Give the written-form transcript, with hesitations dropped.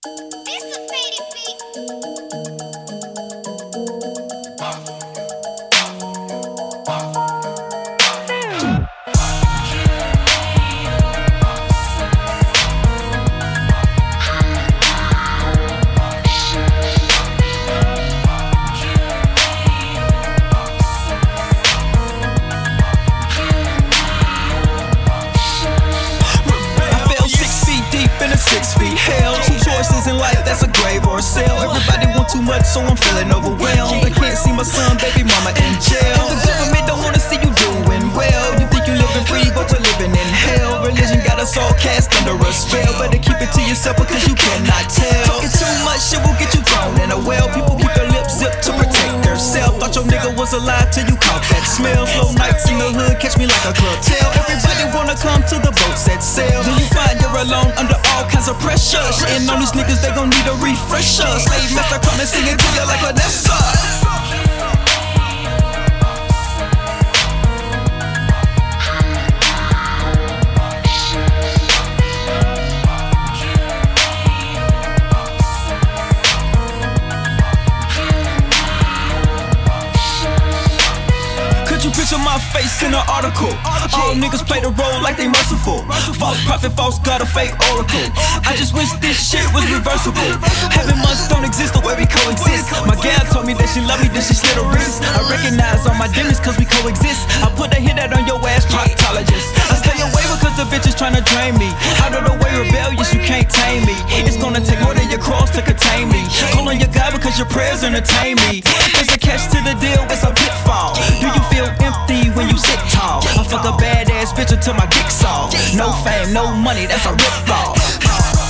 This a faded beat. I fell 6 feet deep in a 6 feet hell. Two choices in life, that's a grave or a cell. Everybody want too much, so I'm feeling overwhelmed. I can't see my son, baby mama in jail. The government don't wanna see you doing well. You think you living free, but you're living in hell. Religion got us all cast under a spell. Better keep it to yourself because you cannot tell. Talking too much shit will get you thrown in a well. People keep their lips zipped to protect themselves. Thought your nigga was alive till you caught that smell. Slow nights in the hood, catch me like a club tail. Everybody wanna come to the boats that sail. Then you find you're alone under all kinds of pressure. Shitting on these niggas, they gon' need a refresher. Slave master coming singing to you like Vanessa. Could you picture my face in an article? All niggas play the role like they merciful. False prophet, false god, a fake oracle. I just wish this shit was reversible. Heaven months don't exist the way we coexist. My gal told me that she love me, then she slit her wrist. I recognize all my demons cause we coexist. I put a hit out on your ass, proctologist. I stay away because the bitch is trying to drain me. Out of the way, rebellious, you can't tame me. It's gonna take more than your cross to contain me. Call on your God because your prayers entertain me. There's a catch to the deal, it's a pitfall. Do you feel empty when you sit tall? I fuck a badass bitch until my dick's off. No fame, no money, that's a rip off.